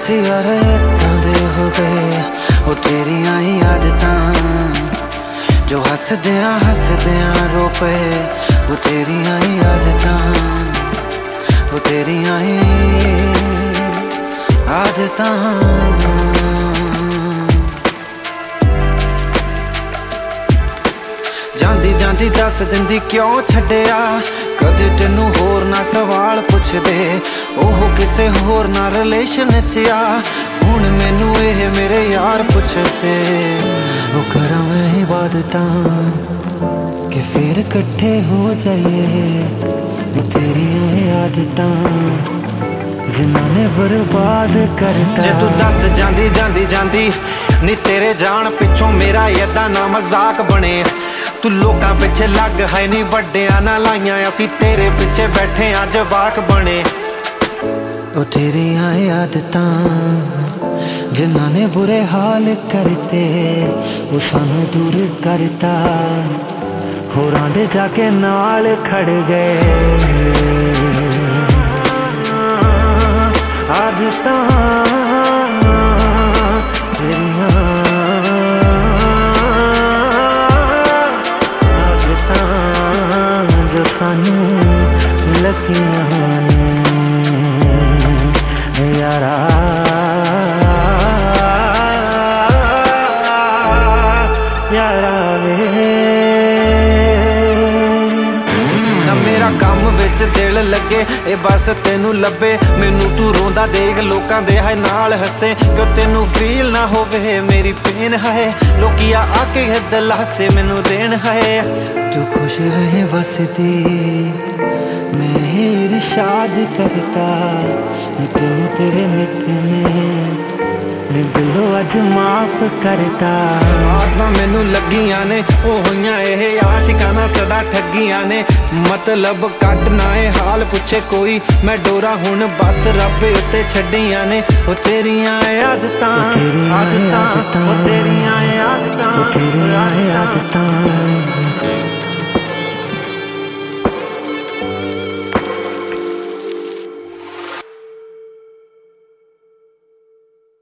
ਅਸੀਂ ਯਾਰ ਏਦਾਂ ਦੇ ਹੋ ਗਏ ਉਹ ਤੇਰੀਆਂ ਹੀ ਆਦਤਾਂ ਜੋ ਹੱਸਦਿਆਂ ਰੋ ਪਏ ਉਹ ਤੇਰੀਆਂ ਹੀ ਆਦਤਾਂ ਉਹ ਤੇਰੀਆਂ ਹੀ ਆਦਤਾਂ ਜਾਂਦੀ ਜਾਂਦੀ ਦੱਸ ਦਿੰਦੀ ਕਿਉਂ ਛੱਡਿਆ ਕਦੇ ਤੈਨੂੰ ਹੋਰ ਨਾ ਸਵਾਲ ਪੁੱਛਦੇ ਉਹ ਕਿਸੇ ਹੋਰ ਨਾਲ ਰਿਲੇਸ਼ਨ 'ਚ ਆ ਹੁਣ ਮੈਨੂੰ ਇਹ ਮੇਰੇ ਯਾਰ ਪੁੱਛਦੇ ਉਹ ਕਰਾਂ ਮੈਂ ਇਬਾਦਤਾਂ ਕਿ ਫਿਰ ਇਕੱਠੇ ਹੋ ਜਾਈਏ ਤੇਰੀਆਂ ਆਦਤਾਂ ਜਿਨ੍ਹਾਂ ਨੇ ਬਰਬਾਦ ਕਰਤਾ ਜੇ ਤੂੰ ਦੱਸ ਜਾਂਦੀ ਨੀ ਤੇਰੇ ਜਾਣ ਪਿੱਛੋਂ ਮੇਰਾ ਏਦਾਂ ਨਾ ਮਜ਼ਾਕ ਬਣੇ ਤੂੰ ਲੋਕਾਂ ਪਿੱਛੇ ਲੱਗ ਹੈ ਨੀ ਵੱਡਿਆਂ ਨਾਲ ਲਾਈਆਂ ਅਸੀਂ ਤੇਰੇ ਪਿੱਛੇ ਬੈਠੇ ਆ ਜਵਾਕ ਬਣੇ ਉਹ ਤੇਰੀਆਂ ਆਦਤਾਂ ਜਿਨ੍ਹਾਂ ਨੇ ਬੁਰੇ ਹਾਲ ਕਰਤੇ ਉਹ ਸਾਨੂੰ ਦੂਰ ਕਰਤਾ ਹੋਰਾਂ ਦੇ ਜਾ ਕੇ ਨਾਲ ਖੜ ਗਏ ਆਦਤਾਂ ਤੇਰੀਆਂ ਆਦਤਾਂ ਜੋ ਸਾਨੂੰ ਲੱਗੀਆਂ ਨੇ ਯਾਰਾ ਮੇਰਾ ਕੰਮ ਵਿੱਚ ਦਿਲ ਲੱਗੇ ਇਹ ਬਸ ਤੈਨੂੰ ਲੱਭੇ ਮੈਨੂੰ ਤੂੰ ਰੋਂਦਾ ਦੇਖ ਲੋਕਾਂ ਦੇ ਹੈ ਨਾਲ ਹੱਸੇ ਕਿਉਂ ਤੈਨੂੰ ਫੀਲ ਨਾ ਹੋਵੇ ਮੇਰੀ ਪੇਨ ਹੈ ਲੋਕੀ ਆ ਕੇ ਦਿਲਾਸੇ ਮੈਨੂੰ ਦੇਣ ਹੈ ਤੂੰ ਖੁਸ਼ ਰਹੇ ਵਸਦੀ ਮੈਂ ਇਰਸ਼ਾਦ ਕਰਤਾ ਨੀ ਤੈਨੂੰ ਤੇਰੇ ਨਿਕਨੇ ਨੀ ਦਿਲੋਂ ਅੱਜ ਮਾਫ ਕਰਤਾ ਆਤਮਾ ਮੈਨੂੰ ਲੱਗੀਆਂ ਨੇ ਉਹ ਹੋਈਆਂ ਇਹ ਆਸ਼ਿਕਾਂ ਨਾਲ ਸਦਾ ਠੱਗੀਆਂ ਨੇ ਮਤਲਬ ਕੱਟ ਨਾ ਇਹ ਹਾਲ ਪੁੱਛੇ ਕੋਈ ਮੈਂ ਡੋਰਾ ਹੁਣ ਬਸ ਰੱਬ ਉੱਤੇ ਛੱਡੀਆਂ ਨੇ ਉਹ ਤੇਰੀਆਂ ਆਦਤਾਂ ਉਹ ਤੇਰੀਆਂ ਆਦਤਾਂ